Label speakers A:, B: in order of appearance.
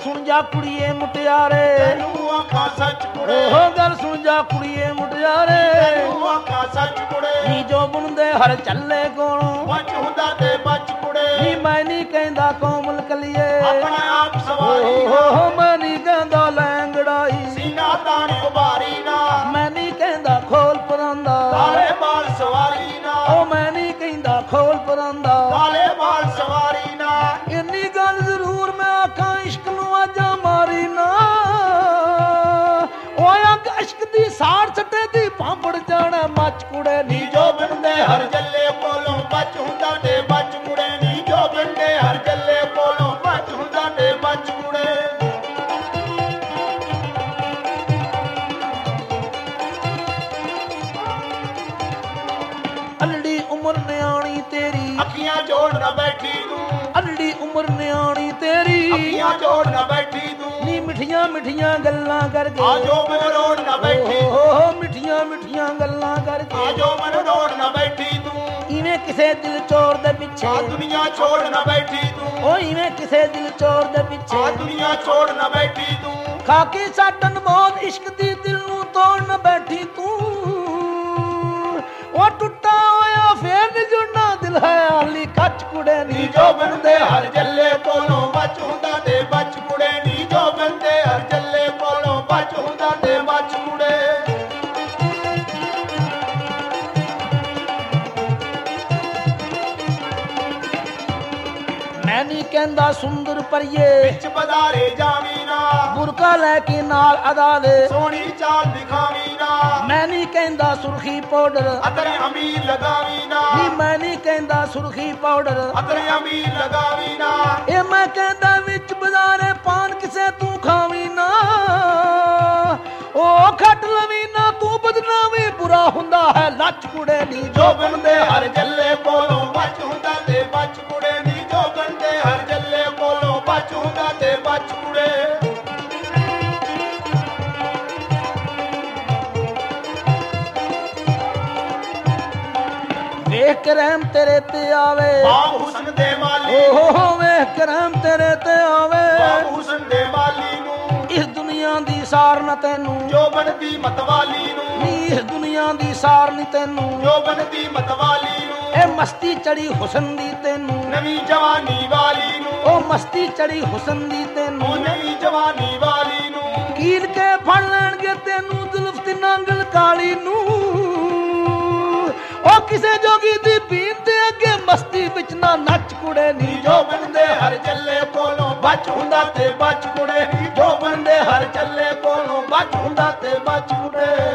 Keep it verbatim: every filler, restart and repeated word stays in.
A: ਸੁਣ ਜਾ ਕੁੜੀਏ ਮੁਟਿਆਰੇ
B: ਤੈਨੂੰ ਆਖਾਂ ਸੱਚ ਕੁੜੇ
A: ਉਹ ਗੱਲ ਸੁਣ ਜਾ ਕੁੜੀਏ ਮੁਟਿਆਰੇ
B: ਤੈਨੂੰ ਆਖਾਂ ਸੱਚ ਕੁੜੇ
A: ਨੀ ਜੋ ਬੁਣਦੇ ਹਰ ਚੱਲੇ ਕੋਲੋਂ
B: ਬਚ ਹੁੰਦਾ ਤੇ ਬਚ ਕੁੜੇ
A: ਨੀ ਮੈਂ ਨਹੀਂ ਕਹਿੰਦਾ ਕੋਮਲ ਕਲੀਏ
B: ਆਪਣਾ ਆਪ ਸਵਾਰੀ
A: ਓਹ ਮੈਂ ਨਹੀਂ ਕਹਿੰਦਾ ਲੈਂਗੜਾਈ
B: ਸੀਨਾ ਤਾਣ ਉਭਾਰੀ ਨਾ
A: ਮੈਂ ਨਹੀਂ ਕਹਿੰਦਾ ਖੋਲ ਪਰਾਂਦਾ
B: ਕਾਲੇ ਬਾਲ ਸਵਾਰੀ ਨਾ
A: ਉਹ ਮੈਂ ਨਹੀਂ ਕਹਿੰਦਾ ਖੋਲ ਪਰਾਂਦਾ
B: ਕਾਲੇ ਬਾਲ ਸਵਾਰੀ ਨਾ
A: ਇੰਨੀ ਗੱਲ ਜ਼ਰੂਰ ਮੈਂ ਆਖਾਂ ਇਸ਼ਕ ਨੂੰ ਆਜਾ ਮਾਰੀ ਨਾ ਓਏ ਅੱਗ ਇਸ਼ਕ ਦੀ ਸਾੜ ਸੱਟੇ ਦੀ ਪਾਂਪੜ ਜਾਣਾ ਮੱਚ ਕੁੜੇ ਨੀ
B: ਨੀ ਜੋ ਬਿੰਦੇ ਹਰ ਜੱਲੇ ਕੋਲੋਂ ਬਚ ਹੁੰਦਾ ਤੇ ਬਚ ਕੁੜੇ ਨੀ ਜੋ ਬਿੰਦੇ ਹਰ ਜੱਲੇ ਕੋਲੋਂ ਬਚ ਹੁੰਦਾ ਤੇ ਬਚ ਕੁੜੇ
A: ਅਲੜੀ ਉਮਰ ਨਿਆਣੀ ਤੇਰੀ
B: ਅੱਖੀਆਂ ਜੋੜ ਨਾ ਬੈਠੀ ਤੂੰ
A: ਅਲੜੀ ਉਮਰ ਨਿਆਣੀ ਤੇਰੀ
B: ਅੱਖੀਆਂ ਜੋੜ ਨਾ ਬੈਠੀ ਤੂੰ
A: ਨੀ ਮਿੱਠੀਆਂ ਮਿੱਠੀਆਂ ਗੱਲਾਂ ਕਰਕੇ
B: ਆਜੋ ਮਨ ਰੋੜ ਨਾ ਬੈਠੀ
A: ਓਹ ਮਿੱਠੀਆਂ ਮਿੱਠੀਆਂ ਗੱਲਾਂ ਕਰਕੇ
B: ਆਜੋ ਮਨ ਰੋੜ ਨਾ ਬੈਠੀ ਤੂੰ
A: ਇਵੇਂ ਕਿਸੇ ਦਿਲ ਚੋਰ ਦੇ ਪਿੱਛੇ
B: ਆ ਦੁਨੀਆ ਛੋੜ ਨਾ ਬੈਠੀ ਤੂੰ
A: ਓ ਇਵੇਂ ਕਿਸੇ ਦਿਲ ਚੋਰ ਦੇ
B: ਆ
A: ਪਿੱਛੇ
B: ਦੁਨੀਆ ਛੋੜ ਨਾ ਬੈਠੀ ਤੂੰ
A: ਖਾ ਕੇ ਸਾਟਨ ਮੌਤ ਇਸ਼ਕ ਦੀ ਦਿਲ ਨੂੰ ਤੋੜ ਨਾ ਬੈਠੀ ਤੂੰ ਉਹ ਟੁੱਟਾ ਹੋਇਆ ਫੇਰ ਨੀ ਜੁੜਨਾ ਦਿਲ ਹੈ ਹਾਲੀ ਕੱਚ ਕੁੜੇ
B: ਨੀ
A: ਨੀ
B: ਜੋ ਬੰਦੇ ਹਰ ਜੱਲੇ ਕੋਲੋਂ ਬਚ ਹੁੰਦਾ ਤੇ ਬਚ ਕੁੜੇ ਨੀ ਜੋ ਬੰਦੇ ਹਰ ਜੱਲੇ ਕੋਲੋਂ ਬਚ ਹੁੰਦਾ ਤੇ ਬਚ ਕੁੜੇ
A: ਮੈਂ ਨਹੀਂ ਕਹਿੰਦਾ ਸੁੰਦਰ ਪਰੀਏ
B: ਵਿੱਚ ਬਦਾਰੇ ਜਾਵੀ ਨਾ
A: ਬੁਰਕਾ ਲੈ ਕੇ ਨਾਲ ਅਦਾਲੇ
B: ਸੋਹਣੀ ਚਾਲ ਦਿਖਾਵੀ ਨਾ
A: ਮੈਂ ਨਹੀਂ ਕਹਿੰਦਾ ਸੁਰਖੀ ਪਾਊਡਰ
B: ਅਤਰ ਅਮੀਰ ਲਗਾਵੀ ਨਾ
A: ਨੀ ਮੈਂ ਨਹੀਂ ਕਹਿੰਦਾ ਸੁਰਖੀ ਪਾਊਡਰ
B: ਅਤਰ ਅਮੀਰ ਲਗਾਵੀ ਨਾ
A: ਇਹ ਮੈਂ ਕਹਿੰਦਾ ਵਿੱਚ ਬਜ਼ਾਰੇ ਪਾਨ ਕਿਸੇ ਤੂੰ ਖਾਵੀ ਨਾ ਉਹ ਖੱਟ ਲਵੀ ਨਾ ਤੂੰ ਬਦਨਾਮੀ ਬੁਰਾ ਹੁੰਦਾ ਹੈ ਲੱਚ ਕੁੜੇ ਨੀ
B: ਜੋ ਬੰਦੇ ਹਰ ਜੱਲੇ ਕੋਲੋਂ ਬਚ ਹੁੰਦਾ ਤੇ ਬਚ ਕੁੜੇ ਨੀ ਜੋ ਬੰਦੇ ਹਰ ਜੱਲੇ ਕੋਲੋਂ ਬਚ ਹੁੰਦਾ ਤੇ ਬਚ ਕੁੜੇ
A: ਵੇਖ ਕੇ ਰਹਿਮ ਤੇਰੇ ਤੇ ਆਵੇ
B: ਬਾਬ ਹੁਸਨ ਦੇ ਮਾਲੀ
A: ਓਹ ਵੇਖ ਕੇ ਰਹਿਮ ਤੇਰੇ ਤੇ ਆਵੇ
B: ਬਾਬ ਹੁਸਨ ਦੇ ਮਾਲੀ ਨੂੰ
A: ਇਸ ਦੁਨੀਆ ਦੀ ਸਾਰ ਨਾ ਤੈਨੂੰ
B: ਜੋ ਬਣਦੀ ਮਤਵਾਲੀ ਨੂੰ
A: ਨੀ ਇਸ ਦੁਨੀਆ ਦੀ ਸਾਰ ਨੀ ਤੈਨੂੰ
B: ਜੋ ਬਣਦੀ ਮਤਵਾਲੀ ਨੂੰ
A: ਇਹ ਮਸਤੀ ਚੜੀ ਹੁਸਨ ਦੀ ਤੈਨੂੰ
B: ਨਵੀਂ ਜਵਾਨੀ ਵਾਲੀ ਨੂੰ
A: ਉਹ ਮਸਤੀ ਚੜੀ ਹੁਸਨ ਦੀ
B: ਉਹ
A: ਤੈਨੂੰ
B: ਨਵੀਂ ਜਵਾਨੀ ਵਾਲੀ ਨੂੰ
A: ਕੀਲ ਕੇ ਫੜ ਲੈਣਗੇ ਤੈਨੂੰ ਜ਼ੁਲਫ ਤੇ ਨਾਂਗਲ ਕਾਲੀ ਨੂੰ ਉਹ ਕਿਸੇ ਜੋਗੀ ਦੀ ਪੀਣ ਤੇ ਅੱਗੇ ਮਸਤੀ ਵਿੱਚ ਨਾ ਨੱਚ ਕੁੜੇ ਨੀ
B: ਨੀ ਜੋ ਬੰਦੇ ਹਰ ਚੱਲੇ ਕੋਲੋਂ ਬਚ ਹੁੰਦਾ ਤੇ ਬਚ ਕੁੜੇ ਨੀ ਜੋ ਬੰਦੇ ਹਰ ਚੱਲੇ ਕੋਲੋਂ ਬਚ ਹੁੰਦਾ ਤੇ ਬਚ ਕੁੜੇ